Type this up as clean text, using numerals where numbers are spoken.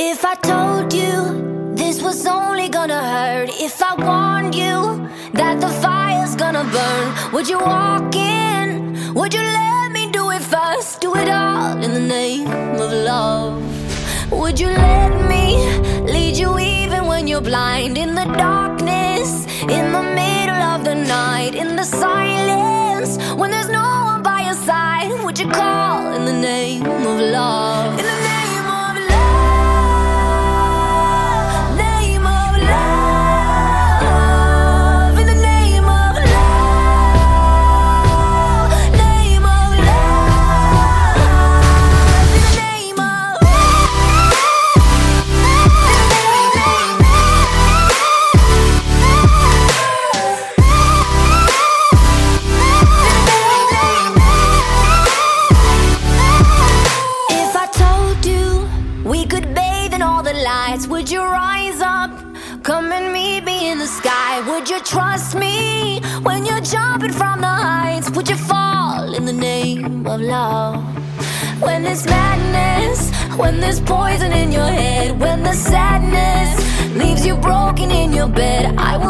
If I told you this was only gonna hurt, if I warned you that the fire's gonna burn, would you walk in? Would you let me do it first? Do it all in the name of love. Would you let me lead you even when you're blind? In the darkness, in the middle of the night, in the silence, when there's no one by your side, would you call in the name of love? In the name of love, name of love, in the name of love, name of love, in the name of If I told you we could bathe in all the lights, would you rise up? Come and meet me in the sky. Would you trust me when you're jumping from the heights? Would you fall in the name of love? When there's madness, when there's poison in your head, when the sadness leaves you broken in your bed, I